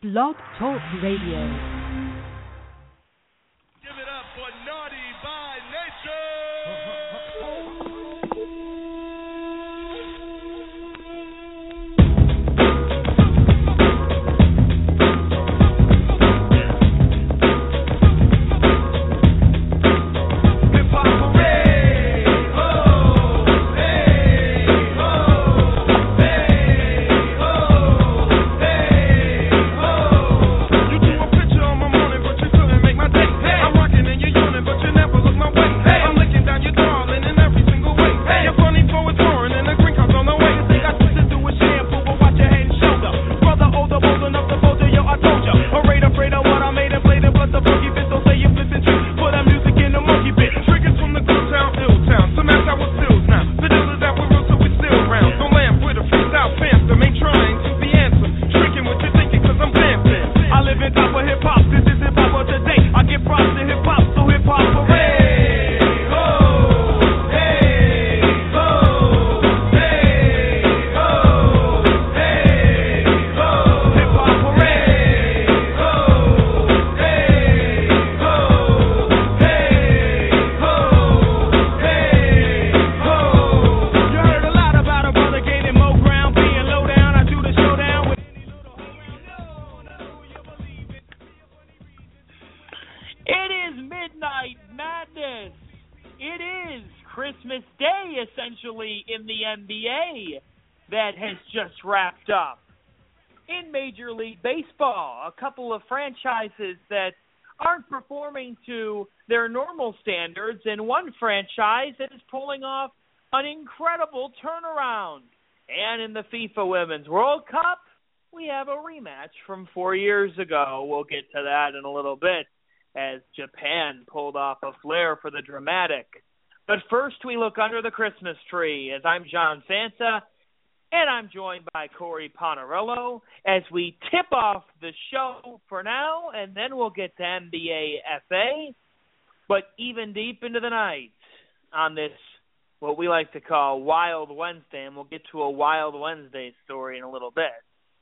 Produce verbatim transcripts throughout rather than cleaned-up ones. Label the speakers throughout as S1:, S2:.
S1: Blog Talk Radio.
S2: Give it up for Naughty by Nature!
S3: In the N B A that has just wrapped up. In Major League Baseball, a couple of franchises that aren't performing to their normal standards, and one franchise that is pulling off an incredible turnaround. And in the FIFA Women's World Cup, we have a rematch from four years ago. We'll get to that in a little bit as Japan pulled off a flare for the dramatic. But first, we look under the Christmas tree as I'm John Fanta, and I'm joined by Corey Ponarello as we tip off the show for now, and then we'll get to N B A F A. But even deep into the night on this, what we like to call Wild Wednesday, and we'll get to a Wild Wednesday story in a little bit.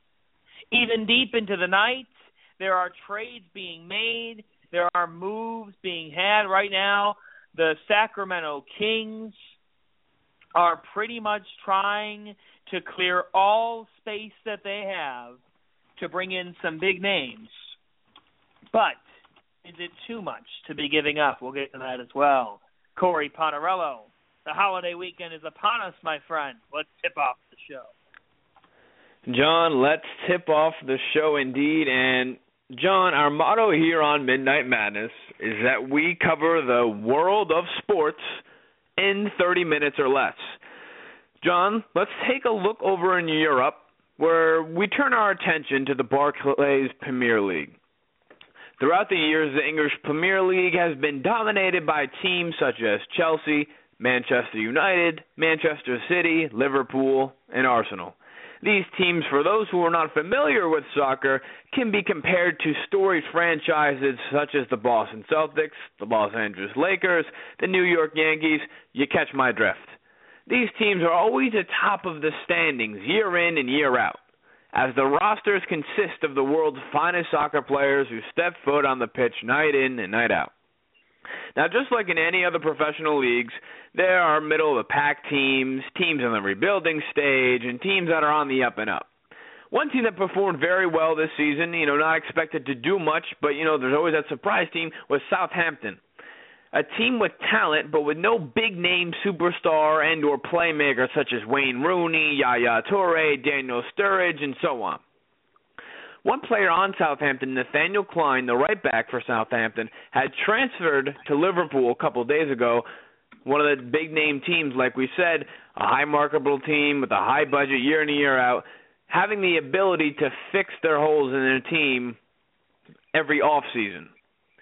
S3: Even deep into the night, there are trades being made. There are moves being had right now. The Sacramento Kings are pretty much trying to clear all space that they have to bring in some big names. But is it too much to be giving up? We'll get to that as well. Corey Ponarello, the holiday weekend is upon us, my friend. Let's tip off the show.
S4: John, let's tip off the show indeed. And John, our motto here on Midnight Madness is that we cover the world of sports in thirty minutes or less. John, let's take a look over in Europe, where we turn our attention to the Barclays Premier League. Throughout the years, the English Premier League has been dominated by teams such as Chelsea, Manchester United, Manchester City, Liverpool, and Arsenal. These teams, for those who are not familiar with soccer, can be compared to storied franchises such as the Boston Celtics, the Los Angeles Lakers, the New York Yankees. You catch my drift. These teams are always atop of the standings year in and year out, as the rosters consist of the world's finest soccer players who step foot on the pitch night in and night out. Now, just like in any other professional leagues, there are middle-of-the-pack teams, teams in the rebuilding stage, and teams that are on the up and up. One team that performed very well this season, you know, not expected to do much, but, you know, there's always that surprise team, was Southampton. A team with talent, but with no big-name superstar and or playmaker such as Wayne Rooney, Yaya Toure, Daniel Sturridge, and so on. One player on Southampton, Nathaniel Klein, the right back for Southampton, had transferred to Liverpool a couple of days ago, one of the big-name teams, like we said, a high-marketable team with a high budget year in and year out, having the ability to fix their holes in their team every off-season.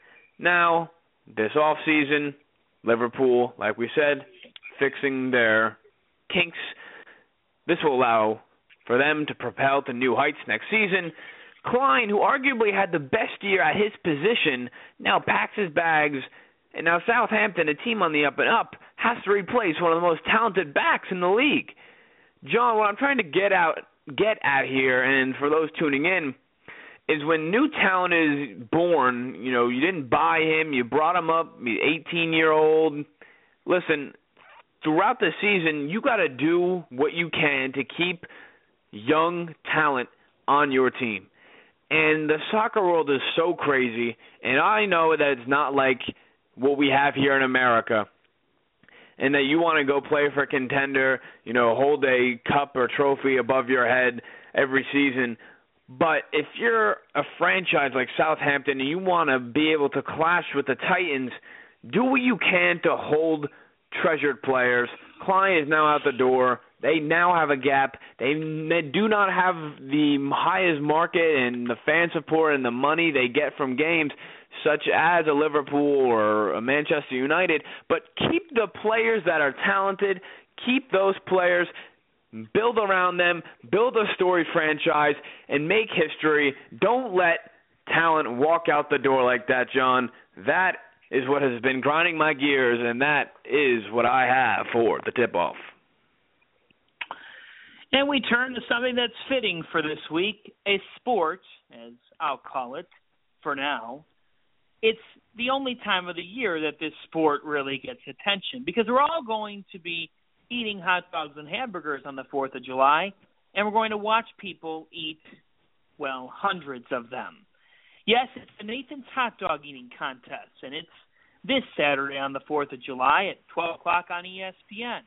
S4: Now, this off-season, Liverpool, like we said, fixing their kinks. This will allow for them to propel to new heights next season. Klein, who arguably had the best year at his position, now packs his bags, and now Southampton, a team on the up and up, has to replace one of the most talented backs in the league. John, what I'm trying to get out, get at here, and for those tuning in, is when new talent is born, you know, you didn't buy him, you brought him up, he's eighteen-year-old. Listen, throughout the season, you got to do what you can to keep young talent on your team. And the soccer world is so crazy, and I know that it's not like what we have here in America, and that you want to go play for a contender, you know, hold a cup or trophy above your head every season. But if you're a franchise like Southampton and you want to be able to clash with the Titans, do what you can to hold treasured players. Klein is now out the door. They now have a gap. They, they do not have the highest market and the fan support and the money they get from games such as a Liverpool or a Manchester United, but keep the players that are talented, keep those players, build around them, build a storied franchise, and make history. Don't let talent walk out the door like that, John. That is what has been grinding my gears, and that is what I have for the tip-off.
S3: And we turn to something that's fitting for this week, a sport, as I'll call it for now. It's the only time of the year that this sport really gets attention because we're all going to be eating hot dogs and hamburgers on the fourth of July, and we're going to watch people eat, well, hundreds of them. Yes, it's the Nathan's Hot Dog Eating Contest, and it's this Saturday on the fourth of July at twelve o'clock on E S P N.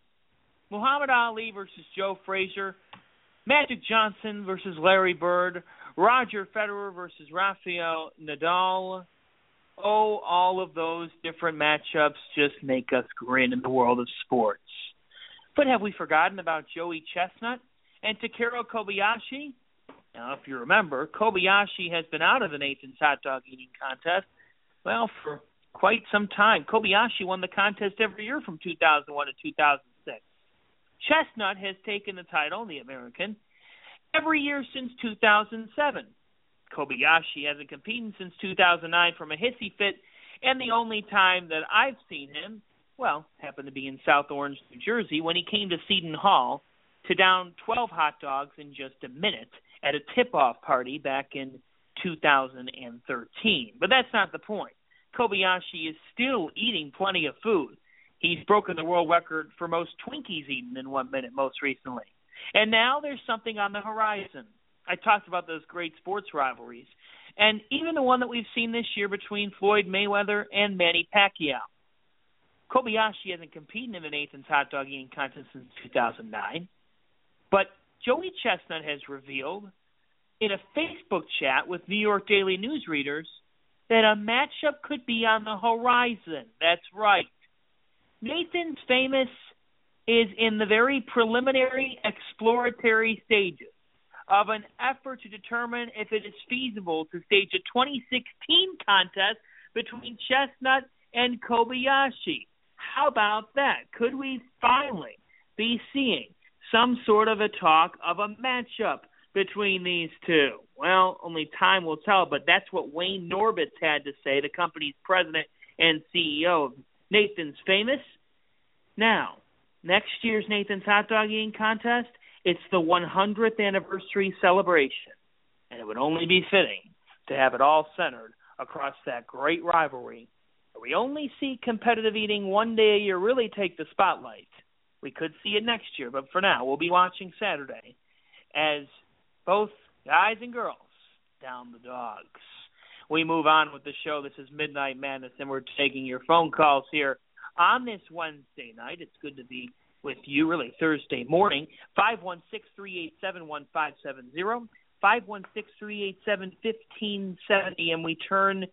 S3: Muhammad Ali versus Joe Frazier, Magic Johnson versus Larry Bird, Roger Federer versus Rafael Nadal. Oh, all of those different matchups just make us grin in the world of sports. But have we forgotten about Joey Chestnut and Takeru Kobayashi? Now, if you remember, Kobayashi has been out of the Nathan's Hot Dog Eating Contest, well, for quite some time. Kobayashi won the contest every year from two thousand one to two thousand six. Chestnut has taken the title, the American, every year since two thousand seven. Kobayashi hasn't competed since two thousand nine from a hissy fit, and the only time that I've seen him, well, happened to be in South Orange, New Jersey, when he came to Seton Hall to down twelve hot dogs in just a minute at a tip-off party back in two thousand thirteen. But that's not the point. Kobayashi is still eating plenty of food. He's broken the world record for most Twinkies eaten in one minute most recently. And now there's something on the horizon. I talked about those great sports rivalries, and even the one that we've seen this year between Floyd Mayweather and Manny Pacquiao. Kobayashi hasn't competed in the Nathan's Hot Dog Eating Contest since two thousand nine, but Joey Chestnut has revealed in a Facebook chat with New York Daily News readers that a matchup could be on the horizon. That's right. Nathan's Famous is in the very preliminary exploratory stages of an effort to determine if it is feasible to stage a twenty sixteen contest between Chestnut and Kobayashi. How about that? Could we finally be seeing some sort of a talk of a matchup between these two? Well, only time will tell, but that's what Wayne Norbitz had to say, the company's president and C E O of Nathan's Famous. Now, next year's Nathan's Hot Dog Eating Contest, it's the one hundredth anniversary celebration, and it would only be fitting to have it all centered across that great rivalry. We only see competitive eating one day a year really take the spotlight. We could see it next year, but for now, we'll be watching Saturday as both guys and girls down the dogs. We move on with the show. This is Midnight Madness, and we're taking your phone calls here on this Wednesday night. It's good to be with you, really, Thursday morning. five one six, three eight seven, one five seven zero, five one six, three eight seven, one five seven zero, and we turn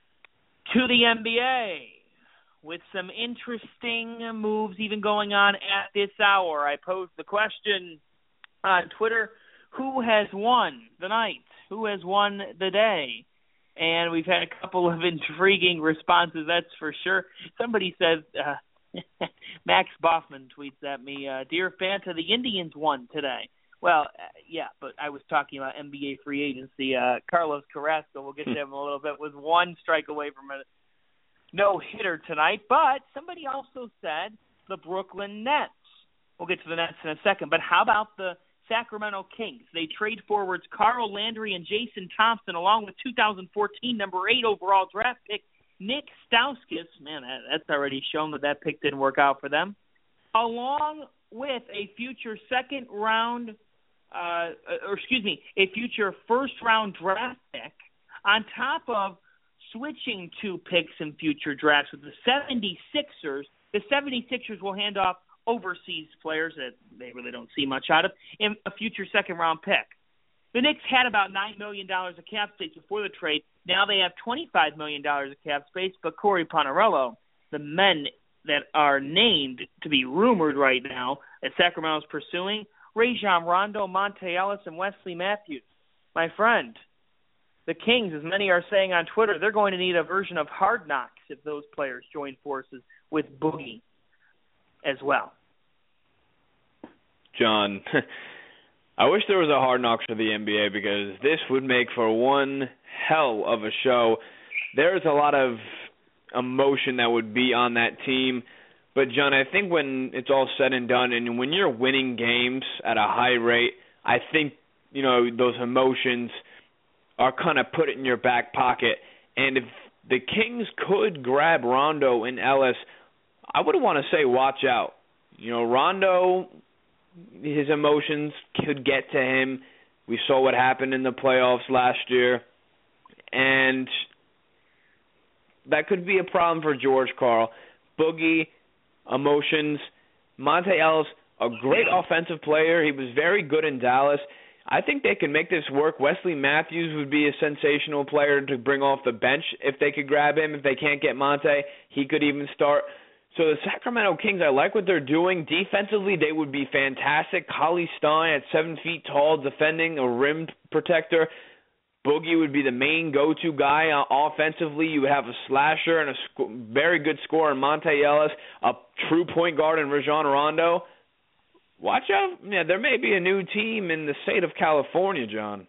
S3: to the N B A with some interesting moves even going on at this hour. I posed the question on Twitter, who has won the night? Who has won the day? And we've had a couple of intriguing responses, that's for sure. Somebody says, uh, Max Boffman tweets at me, uh, Dear Fanta, the Indians won today. Well, uh, yeah, but I was talking about N B A free agency. Uh, Carlos Carrasco, we'll get to him in a little bit, was one strike away from a no-hitter tonight. But somebody also said the Brooklyn Nets. We'll get to the Nets in a second. But how about the Sacramento Kings. They trade forwards Carl Landry and Jason Thompson, along with two thousand fourteen number eight overall draft pick Nick Stauskas. Man, that's already shown that that pick didn't work out for them. Along with a future second round, uh, or excuse me, a future first round draft pick, on top of switching two picks in future drafts with the seventy-sixers. The seventy-sixers will hand off overseas players that they really don't see much out of, and a future second-round pick. The Knicks had about nine million dollars of cap space before the trade. Now they have twenty-five million dollars of cap space, but Corey Ponarello, the men that are named to be rumored right now that Sacramento's pursuing, Rajon Rondo, Monte Ellis, and Wesley Matthews. My friend, the Kings, as many are saying on Twitter, they're going to need a version of Hard Knocks if those players join forces with Boogie as well.
S4: John, I wish there was a Hard Knocks for the N B A because this would make for one hell of a show. There's a lot of emotion that would be on that team. But, John, I think when it's all said and done and when you're winning games at a high rate, I think, you know, those emotions are kind of put it in your back pocket. And if the Kings could grab Rondo and Ellis, I would want to say watch out. You know, Rondo, his emotions could get to him. We saw what happened in the playoffs last year. And that could be a problem for George Karl. Boogie, emotions. Monte Ellis, a great offensive player. He was very good in Dallas. I think they can make this work. Wesley Matthews would be a sensational player to bring off the bench if they could grab him. If they can't get Monte, he could even start. So the Sacramento Kings, I like what they're doing. Defensively, they would be fantastic. Cauley Stein at seven feet tall, defending a rim protector. Boogie would be the main go-to guy uh, offensively. You would have a slasher and a sc- very good scorer in Monte Ellis, a true point guard in Rajon Rondo. Watch out. Yeah, there may be a new team in the state of California, John.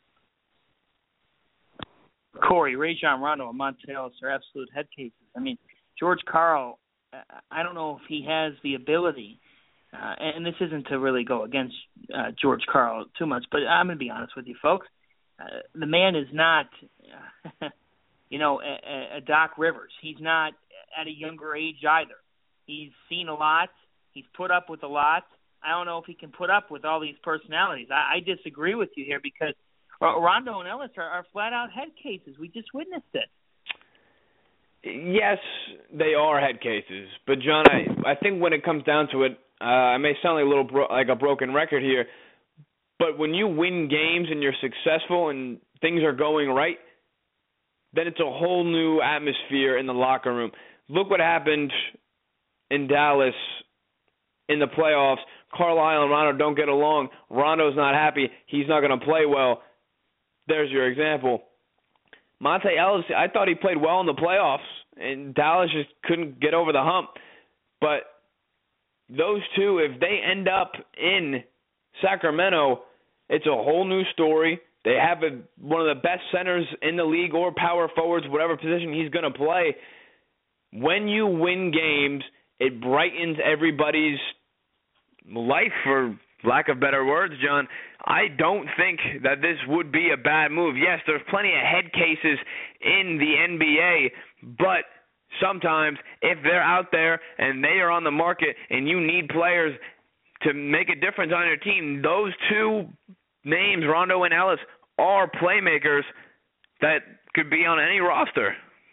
S3: Corey, Rajon Rondo, and Monte Ellis are absolute head cases. I mean, George Karl, I don't know if he has the ability, uh, and this isn't to really go against uh, George Karl too much, but I'm going to be honest with you, folks. Uh, the man is not, uh, you know, a, a Doc Rivers. He's not at a younger age either. He's seen a lot. He's put up with a lot. I don't know if he can put up with all these personalities. I, I disagree with you here because Rondo and Ellis are, are flat-out head cases. We just witnessed it.
S4: Yes, they are head cases. But, John, I, I think when it comes down to it, uh, I may sound like a little bro- like a broken record here, but when you win games and you're successful and things are going right, then it's a whole new atmosphere in the locker room. Look what happened in Dallas in the playoffs. Carlisle and Rondo don't get along. Rondo's not happy. He's not going to play well. There's your example. Monte Ellis, I thought he played well in the playoffs, and Dallas just couldn't get over the hump. But those two, if they end up in Sacramento, it's a whole new story. They have a, one of the best centers in the league or power forwards, whatever position he's going to play. When you win games, it brightens everybody's life, for lack of better words, John. I don't think that this would be a bad move. Yes, there's plenty of head cases in the N B A, but sometimes if they're out there and they are on the market and you need players to make a difference on your team, those two names, Rondo and Ellis, are playmakers that could be on any roster.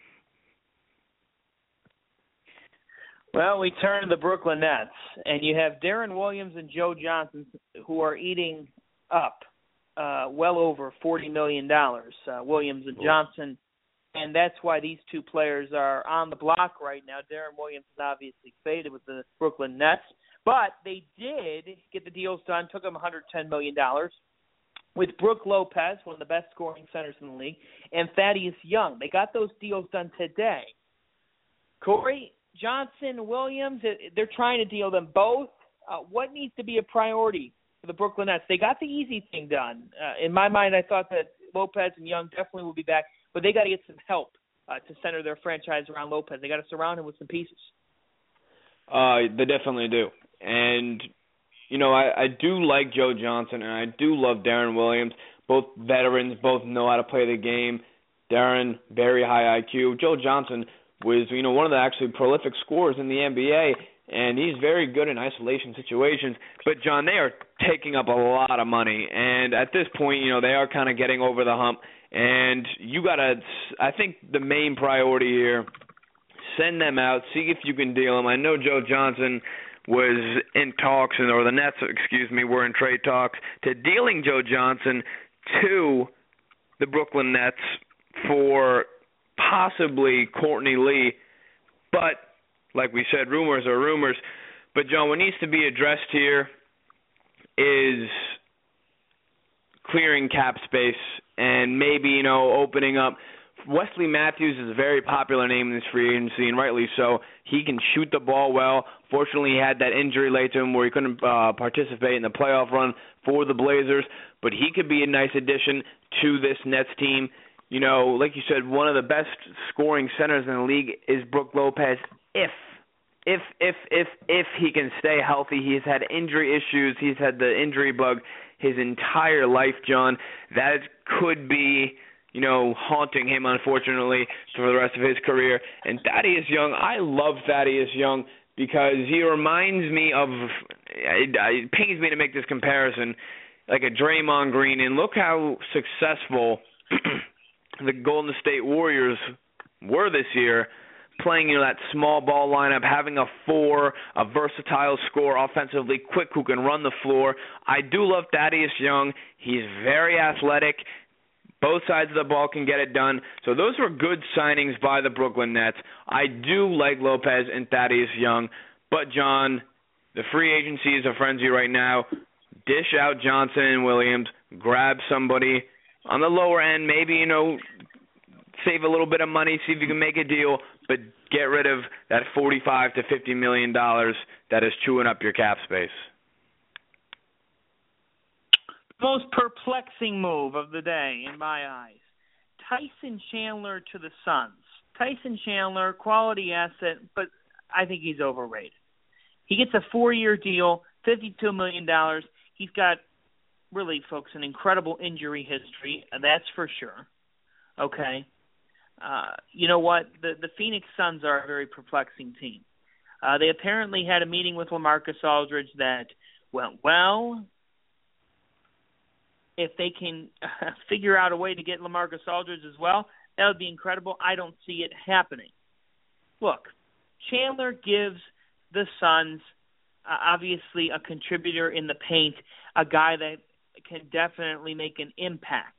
S3: Well, we turn to the Brooklyn Nets, and you have Deron Williams and Joe Johnson who are eating up uh, well over forty million dollars, uh, Williams and Johnson, and that's why these two players are on the block right now. Deron Williams is obviously faded with the Brooklyn Nets, but they did get the deals done, took them one hundred ten million dollars, with Brook Lopez, one of the best scoring centers in the league, and Thaddeus Young. They got those deals done today. Corey, Johnson, Williams, they're trying to deal them both. Uh, what needs to be a priority for the Brooklyn Nets? They got the easy thing done. Uh, in my mind, I thought that Lopez and Young definitely will be back, but they got to get some help uh, to center their franchise around Lopez. They got to surround him with some pieces.
S4: Uh, they definitely do. And, you know, I, I do like Joe Johnson, and I do love Deron Williams. Both veterans, both know how to play the game. Deron, very high I Q. Joe Johnson was, you know, one of the actually prolific scorers in the N B A, and he's very good in isolation situations. But, John, they are taking up a lot of money, and at this point, you know, they are kind of getting over the hump. And you got to, I think the main priority here, send them out, see if you can deal them. I know Joe Johnson was in talks, or the Nets, excuse me, were in trade talks to dealing Joe Johnson to the Brooklyn Nets for possibly Courtney Lee. But, like we said, rumors are rumors. But, John, what needs to be addressed here is clearing cap space and maybe, you know, opening up. Wesley Matthews is a very popular name in this free agency, and rightly so. He can shoot the ball well. Fortunately, he had that injury late to him where he couldn't uh, participate in the playoff run for the Blazers, but he could be a nice addition to this Nets team. You know, like you said, one of the best scoring centers in the league is Brook Lopez if, if, if, if, if he can stay healthy. He's had injury issues. He's had the injury bug his entire life, John. That could be, you know, haunting him, unfortunately, for the rest of his career. And Thaddeus Young, I love Thaddeus Young because he reminds me of, it, it pains me to make this comparison, like a Draymond Green. And look how successful the Golden State Warriors were this year, playing, you know, that small ball lineup, having a four, a versatile scorer offensively, quick, who can run the floor. I do love Thaddeus Young. He's very athletic. Both sides of the ball can get it done. So those were good signings by the Brooklyn Nets. I do like Lopez and Thaddeus Young. But, John, the free agency is a frenzy right now. Dish out Johnson and Williams. Grab somebody on the lower end. Maybe, you know, save a little bit of money, see if you can make a deal. But get rid of that forty-five to fifty million dollars that is chewing up your cap space.
S3: Most perplexing move of the day in my eyes. Tyson Chandler to the Suns. Tyson Chandler, quality asset, but I think he's overrated. He gets a four-year deal, fifty-two million dollars. He's got, really, folks, an incredible injury history, that's for sure. Okay? Uh, you know what? The, the Phoenix Suns are a very perplexing team. Uh, they apparently had a meeting with LaMarcus Aldridge that went well. If they can uh, figure out a way to get LaMarcus Aldridge as well, that would be incredible. I don't see it happening. Look, Chandler gives the Suns uh, obviously a contributor in the paint, a guy that can definitely make an impact.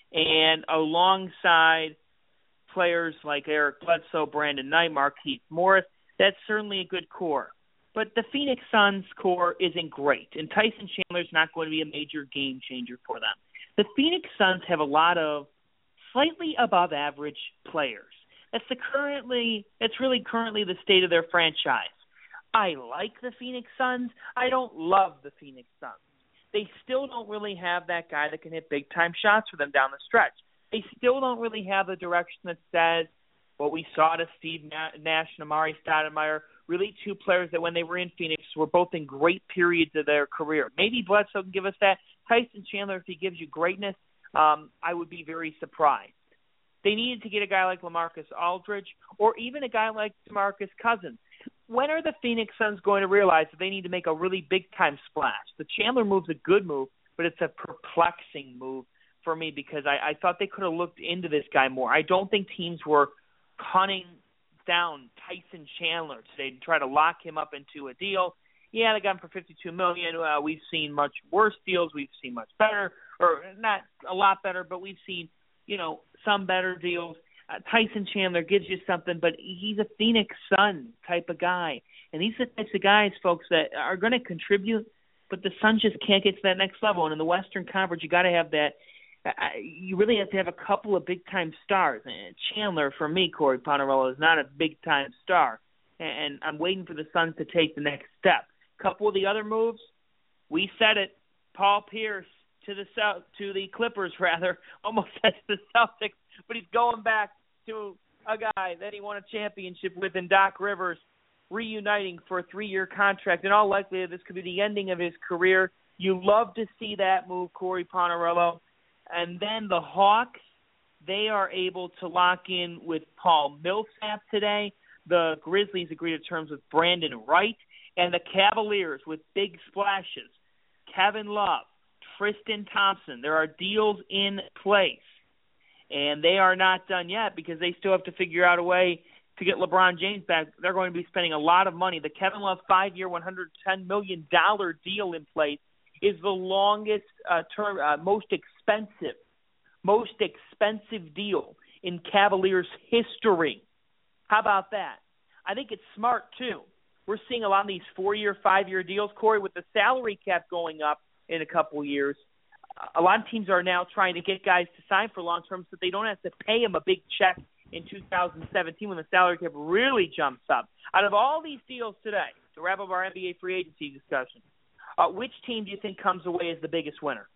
S3: And alongside players like Eric Bledsoe, Brandon Knight, Marquise Morris, that's certainly a good core. But the Phoenix Suns core isn't great, and Tyson Chandler's not going to be a major game changer for them. The Phoenix Suns have a lot of slightly above average players. That's the currently that's really currently the state of their franchise. I like the Phoenix Suns. I don't love the Phoenix Suns. They still don't really have that guy that can hit big time shots for them down the stretch. They still don't really have a direction that says what we saw to Steve Nash and Amari Stoudemire, really two players that when they were in Phoenix were both in great periods of their career. Maybe Bledsoe can give us that. Tyson Chandler, if he gives you greatness, um, I would be very surprised. They needed to get a guy like LaMarcus Aldridge or even a guy like DeMarcus Cousins. When are the Phoenix Suns going to realize that they need to make a really big-time splash? The Chandler move's a good move, but it's a perplexing move for me because I, I thought they could have looked into this guy more. I don't think teams were hunting down Tyson Chandler today to try to lock him up into a deal. Yeah, they got him for fifty-two million dollars. Uh, we've seen much worse deals. We've seen much better, or not a lot better, but we've seen, you know, some better deals. Uh, Tyson Chandler gives you something, but he's a Phoenix Sun type of guy. And these are the types of guys, folks, that are going to contribute, but the Suns just can't get to that next level. And in the Western Conference, you got to have that. Uh, you really have to have a couple of big-time stars. And Chandler, for me, Corey Ponarello, is not a big-time star. And I'm waiting for the Suns to take the next step. A couple of the other moves, we said it. Paul Pierce to the South, to the Clippers, rather, almost as the Celtics, but he's going back to a guy that he won a championship with in Doc Rivers. reuniting for a three-year contract. In all likelihood, this could be the ending of his career. You love to see that move, Corey Ponarello. And then the Hawks, they are able to lock in with Paul Millsap today. The Grizzlies agree to terms with Brandon Wright. And the Cavaliers with big splashes. Kevin Love, Tristan Thompson. There are deals in place. And they are not done yet because they still have to figure out a way to get LeBron James back. They're going to be spending a lot of money. The Kevin Love five-year, one hundred ten million dollars deal in place is the longest uh, term, uh, most expensive, most expensive deal in Cavaliers history. How about that? I think it's smart, too. We're seeing a lot of these four-year, five-year deals, Corey, with the salary cap going up in a couple of years. A lot of teams are now trying to get guys to sign for long-term so they don't have to pay them a big check in two thousand seventeen when the salary cap really jumps up. Out of all these deals today, to wrap up our N B A free agency discussion, uh, which team do you think comes away as the biggest winner?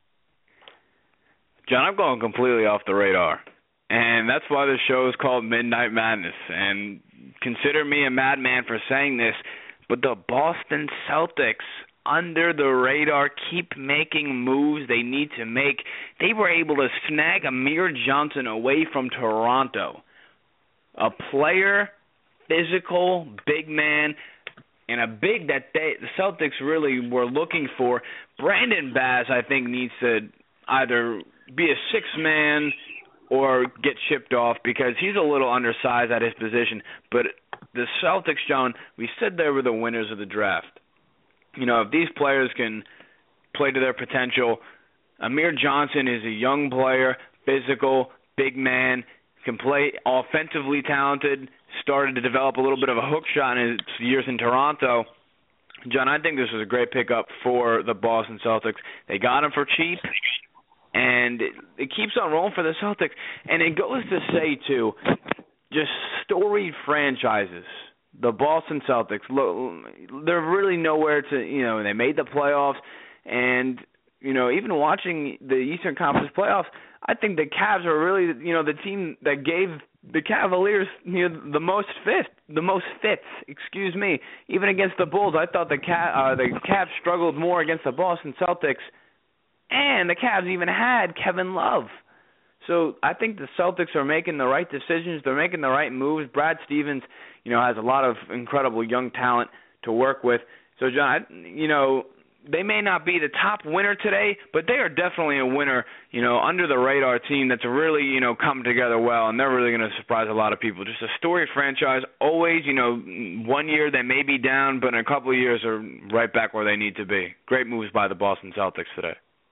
S4: John, I'm going completely off the radar. And that's why the show is called Midnight Madness. And consider me a madman for saying this, but the Boston Celtics, under the radar, keep making moves they need to make. They were able to snag Amir Johnson away from Toronto. A player, physical, big man, and a big that they, the Celtics really were looking for. Brandon Bass, I think, needs to either be a six-man or get shipped off because he's a little undersized at his position. But the Celtics, John, we said they were the winners of the draft. You know, if these players can play to their potential, Amir Johnson is a young player, physical, big man, can play offensively talented, started to develop a little bit of a hook shot in his years in Toronto. John, I think this was a great pickup for the Boston Celtics. They got him for cheap, and it, it keeps on rolling for the Celtics. And it goes to say, too, just storied franchises. The Boston Celtics, they're really nowhere to, you know, they made the playoffs. And, you know, even watching the Eastern Conference playoffs, I think the Cavs are really, you know, the team that gave the Cavaliers, you know, the most fits, the most fits, excuse me. Even against the Bulls, I thought the Cav, uh, the Cavs struggled more against the Boston Celtics. And the Cavs even had Kevin Love. So I think the Celtics are making the right decisions. They're making the right moves. Brad Stevens, you know, has a lot of incredible young talent to work with. So, John, you know, they may not be the top winner today, but they are definitely a winner, you know, under the radar team that's really, you know, come together well, and they're really going to surprise a lot of people. Just a storied franchise. Always, you know, one year they may be down, but in a couple of years are right back where they need to be. Great moves by the Boston Celtics today.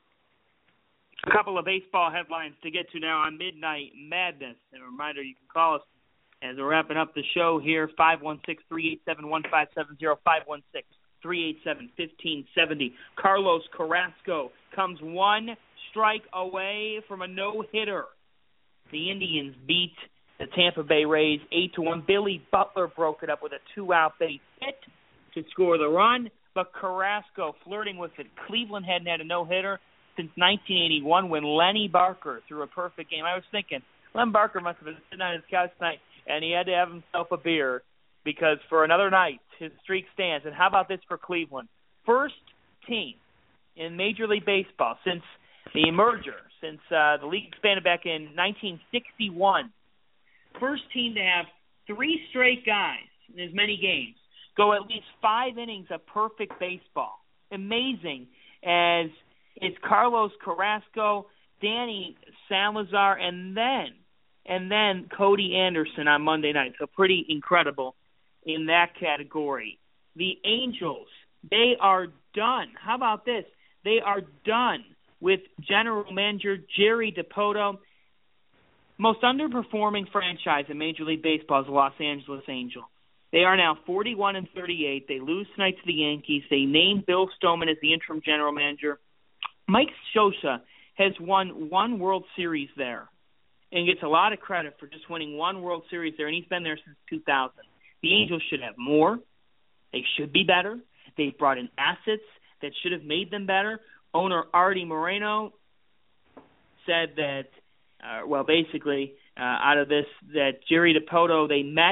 S3: A couple of baseball headlines to get to now on Midnight Madness. And a reminder, you can call us as we're wrapping up the show here, five one six, three eight seven, one five seven zero, five one six, three eight seven, one five seven zero. Carlos Carrasco comes one strike away from a no-hitter. The Indians beat the Tampa Bay Rays eight to one. Billy Butler broke it up with a two-out base hit to score the run, but Carrasco flirting with it. Cleveland hadn't had a no-hitter since nineteen eighty-one when Lenny Barker threw a perfect game. I was thinking, Len Barker must have been sitting on his couch tonight, and he had to have himself a beer because for another night, his streak stands. And how about this for Cleveland? First team in Major League Baseball since the merger, since uh, the league expanded back in nineteen sixty-one. First team to have three straight guys in as many games go at least five innings of perfect baseball. Amazing as it's Carlos Carrasco, Danny Salazar, and then and then Cody Anderson on Monday night. So pretty incredible in that category. The Angels, they are done. How about this? They are done with general manager Jerry Dipoto. Most underperforming franchise in Major League Baseball is the Los Angeles Angels. They are now forty-one and thirty-eight. They lose tonight to the Yankees. They named Bill Stoneman as the interim general manager. Mike Scioscia has won one World Series there and gets a lot of credit for just winning one World Series there, and he's been there since two thousand. The Angels should have more. They should be better. They've brought in assets that should have made them better. Owner Artie Moreno said that, uh, well, basically, uh, out of this, that Jerry Dipoto, they met,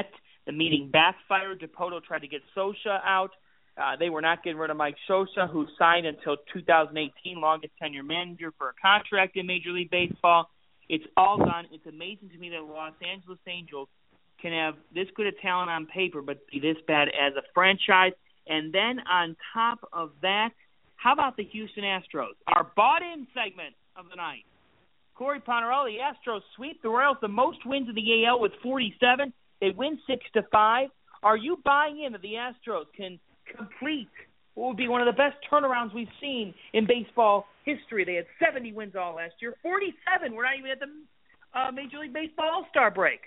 S3: The meeting backfired. Dipoto tried to get Scioscia out. Uh, they were not getting rid of Mike Scioscia, who signed until two thousand eighteen, longest tenure manager for a contract in Major League Baseball. It's all done. It's amazing to me that the Los Angeles Angels can have this good a talent on paper but be this bad as a franchise. And then on top of that, how about the Houston Astros? Our bought-in segment of the night. Corey Ponarello, the Astros sweep the Royals, the most wins in the A L with forty-seven. They win six to five. Are you buying in that the Astros can complete what would be one of the best turnarounds we've seen in baseball history? They had seventy wins all last year. forty-seven. We're not even at the uh, Major League Baseball All-Star break.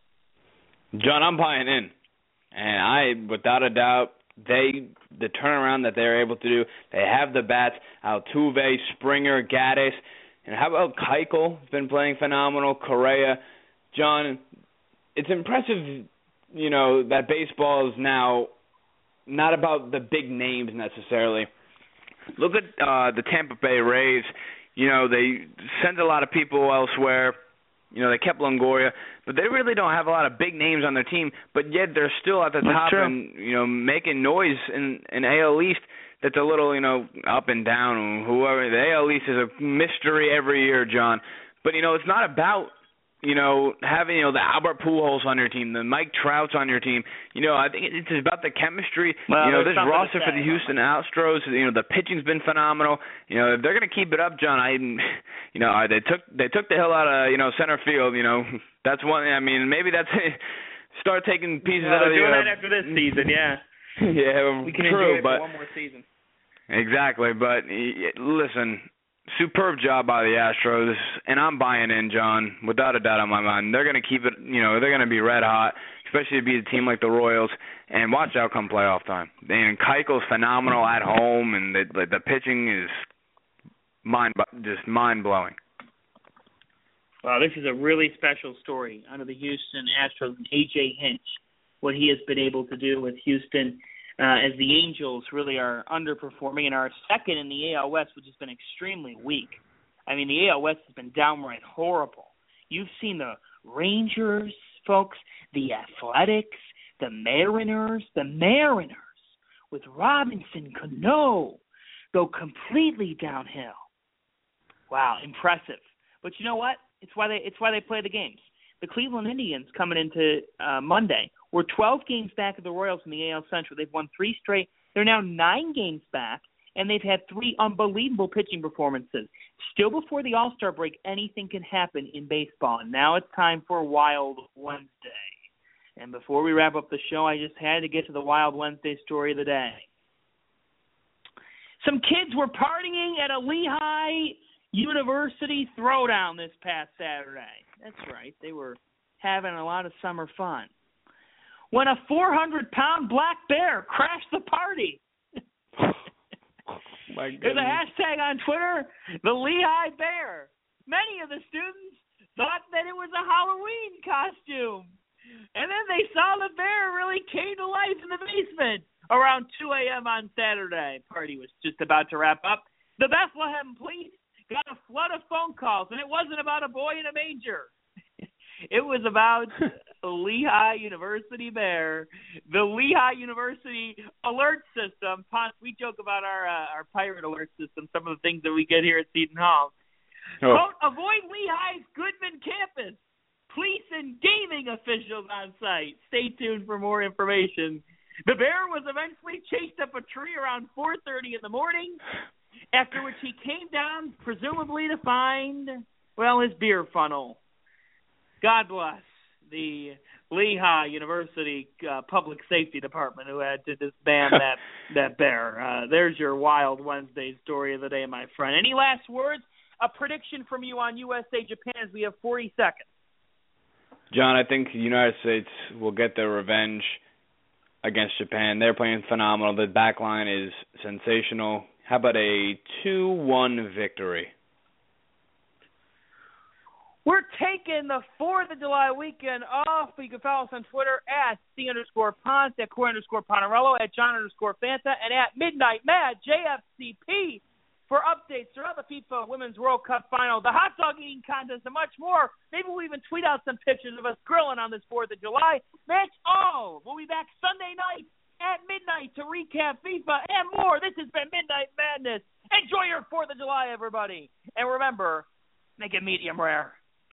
S4: John, I'm buying in. And I, without a doubt, they the turnaround that they're able to do, they have the bats, Altuve, Springer, Gaddis. And how about Keuchel? He's been playing phenomenal. Correa. John, it's impressive, you know, that baseball is now not about the big names necessarily. Look at uh, the Tampa Bay Rays. You know, they sent a lot of people elsewhere. You know, they kept Longoria, but they really don't have a lot of big names on their team, but yet they're still at the
S3: That's
S4: top
S3: true.
S4: and, you know, making noise in, in A L East. That's a little, you know, up and down. Whoever the A L East is a mystery every year, John. But, you know, it's not about, you know, having, you know, the Albert Pujols on your team, the Mike Trouts on your team. You know, I think it's about the chemistry.
S3: Well,
S4: you know,
S3: there's
S4: this
S3: something to
S4: roster for
S3: say
S4: the
S3: about
S4: Houston Astros, you know, the pitching's been phenomenal. You know, if they're going to keep it up, John, I, you know, they took they took the hill out of, you know, center field. You know, that's one. I mean, maybe that's start taking pieces
S3: Well,
S4: out of
S3: they're
S4: the.
S3: doing
S4: Uh,
S3: that after this season, yeah.
S4: yeah,
S3: We can
S4: true,
S3: enjoy it
S4: but
S3: for one more season.
S4: exactly. But y- listen. Superb job by the Astros, and I'm buying in, John, without a doubt on my mind. They're going to keep it, you know, they're going to be red hot, especially to be a team like the Royals, and watch out come playoff time. And Keuchel's phenomenal at home, and the, the, the pitching is mind just mind-blowing.
S3: Wow, this is a really special story under the Houston Astros and A J Hinch, what he has been able to do with Houston. Uh, as the Angels really are underperforming and are second in the A L West, which has been extremely weak. I mean, the A L West has been downright horrible. You've seen the Rangers, folks, the Athletics, the Mariners, the Mariners with Robinson Cano go completely downhill. Wow, impressive. But you know what? It's why they it's why they play the games. The Cleveland Indians coming into uh, Monday were twelve games back of the Royals in the A L Central. They've won three straight. They're now nine games back, and they've had three unbelievable pitching performances. Still before the All-Star break, anything can happen in baseball. And now it's time for Wild Wednesday. And before we wrap up the show, I just had to get to the Wild Wednesday story of the day. Some kids were partying at a Lehigh University throwdown this past Saturday. That's right. They were having a lot of summer fun. When a four hundred pound black bear crashed the party.
S4: My
S3: There's a hashtag on Twitter, the Lehigh Bear. Many of the students thought that it was a Halloween costume. And then they saw the bear really came to life in the basement around two a.m. on Saturday. Party was just about to wrap up. The Bethlehem police got a flood of phone calls, and it wasn't about a boy in a manger. It was about Lehigh University Bear, the Lehigh University alert system. We joke about our uh, our pirate alert system, some of the things that we get here at Seton Hall. Oh. Quote, avoid Lehigh's Goodman campus. Police and gaming officials on site. Stay tuned for more information. The bear was eventually chased up a tree around four thirty in the morning, after which he came down, presumably to find, well, his beer funnel. God bless the Lehigh University uh, Public Safety Department who had to disband that, that bear. Uh, there's your Wild Wednesday story of the day, my friend. Any last words? A prediction from you on U S A Japan as we have forty seconds.
S4: John, I think the United States will get their revenge against Japan. They're playing phenomenal. The back line is sensational. How about a two one victory?
S3: We're taking the fourth of July weekend off. You can follow us on Twitter at C underscore Ponce, at Corey underscore Ponarello, at John underscore Fanta, and at Midnight Mad, J F C P. for updates throughout the FIFA Women's World Cup final, the hot dog eating contest, and much more. Maybe we'll even tweet out some pictures of us grilling on this fourth of July. Match all. We'll be back Sunday night at midnight to recap FIFA and more. This has been Midnight Madness. Enjoy your fourth of July, everybody. And remember, make it medium rare.